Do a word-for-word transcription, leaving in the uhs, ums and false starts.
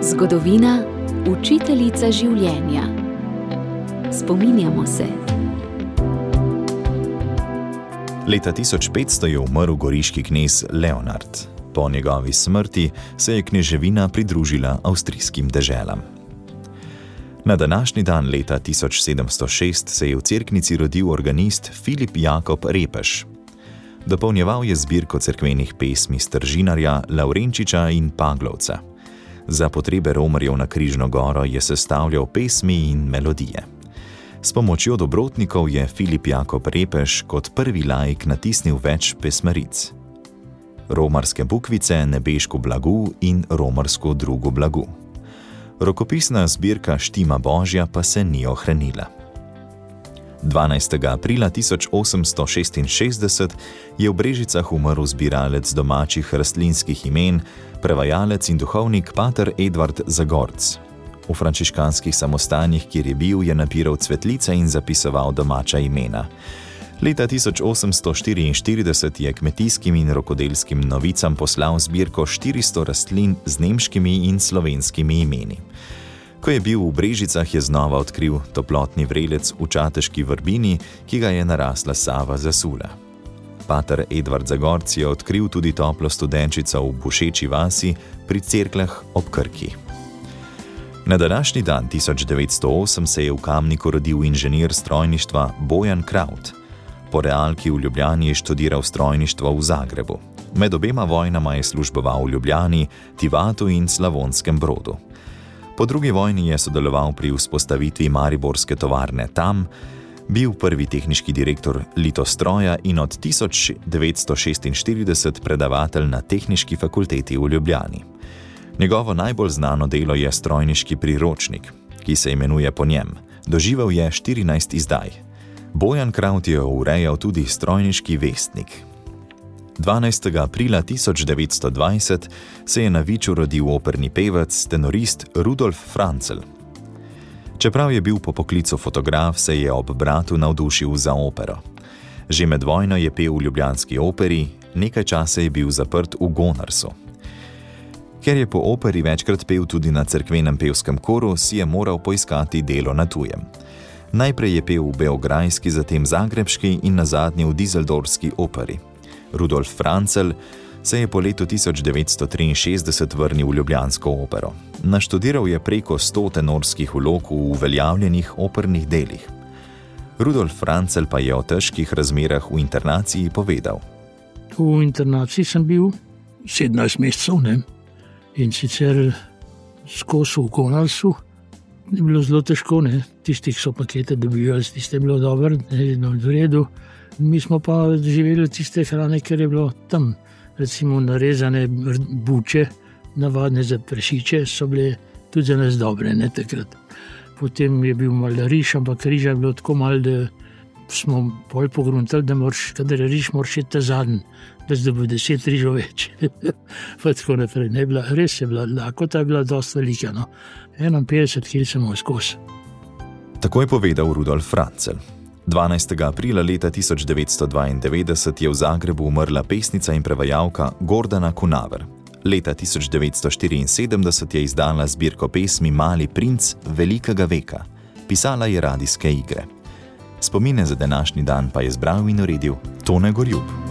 Zgodovina, učiteljica življenja. Spominjamo se. Leta tisoč petsto je umrl goriški knez Leonard. Po njegovi smrti se je kneževina pridružila avstrijskim deželam. Na današnji dan leta tisoč sedemsto šest se je v Cerknici rodil organist Filip Jakob Repeš. Dopolnjeval je zbirko cerkvenih pesmi Stržinarja, Lavrenčiča in Paglovca. Za potrebe romarjev na Križno goro je sestavljal pesmi in melodije. S pomočjo dobrotnikov je Filip Jakob Repeš kot prvi laik natisnil več pesmaric. Romarske bukvice, Nebeško blagu in Romarsko drugo blagu. Rokopisna zbirka Štima Božja pa se ni ohranila. dvanajstega aprila tisoč osemsto šestinšestdeset je v Brežicah umrl zbiralec domačih rastlinskih imen, prevajalec in duhovnik pater Edvard Zagorc. V frančiškanskih samostanjih, kjer je bil, je napiral cvetlice in zapisoval domača imena. Leta tisoč osemsto štiriinštirideset je kmetijskim in rokodelskim novicam poslal zbirko štiristo rastlin z nemškimi in slovenskimi imeni. Ko je bil v Brežicah, je znova odkril toplotni vrelec v Čateški vrbini, ki ga je narasla Sava zasula. Pater Edvard Zagorc je odkril tudi toplo studenčico v Bušeči vasi pri Cerkljah ob Krki. Na današnji dan tisoč devetsto osem se je v Kamniku rodil inženir strojništva Bojan Kraut. Po realki v Ljubljani je študiral strojništvo v Zagrebu. Med obema vojnama je služboval v Ljubljani, Tivatu in Slavonskem Brodu. Po drugi vojni je sodeloval pri vzpostavitvi mariborske tovarne tam, bil prvi tehniški direktor Litostroja in od tisoč devetsto šestinštirideset predavatelj na Tehniški fakulteti v Ljubljani. Njegovo najbolj znano delo je strojniški priročnik, ki se imenuje po njem. Doživel je štirinajst izdaj. Bojan Kraut je urejal tudi strojniški vestnik. dvanajstega aprila tisoč devetsto dvajset se je na Viču rodil operni pevec, tenorist Rudolf Franzel. Čeprav je bil po poklicu fotograf, se je ob bratu navdušil za opero. Že med vojno je pel v ljubljanski operi, nekaj časa je bil zaprt v Gonarsu. Ker je po operi večkrat pel tudi na cerkvenem pevskem koru, si je moral poiskati delo na tujem. Najprej je pel v beograjski, zatem zagrebški in nazadnje v dizeldorfski operi. Rudolf Franzel se je po letu tisoč devetsto triinšestdeset vrnil v ljubljansko opero. Naštudiral je preko sto tenorskih vlog v uveljavljenih opernih delih. Rudolf Franzel pa je o težkih razmerah v internaciji povedal. V internaciji sem bil sedemnajst mesecev, ne? In sicer skozi v Konalsu. Je bilo zelo težko, ne? Tistih so pakete dobivali, tiste je bilo dobro, ne, v redu. Mi smo pa živeli tiste hrane, ker je bilo tam, recimo narezane buče, navadne za prašiče, so bile tudi za nas dobre, ne, takrat. Potem je bil malo riž, ampak riža je bilo tako malo, da smo pol pogruntali, da moraš, kadar je riž, moraš iti ta zadnji, da zdaj bo deset rižov več. Pa tako naprej. Ne, bila, res je bila, lakota je bila dosti velika, no. enainpetdeset kil samo skozi. Tako je povedal Rudolf Franzel. dvanajstega aprila leta tisoč devetsto dvaindevetdeset je v Zagrebu umrla pesnica in prevajalka Gordana Kunaver. Leta tisoč devetsto štiriinsedemdeset je izdala zbirko pesmi Mali princ velikega veka. Pisala je radijske igre. Spomine za današnji dan pa je zbral in uredil Tone Gorjup.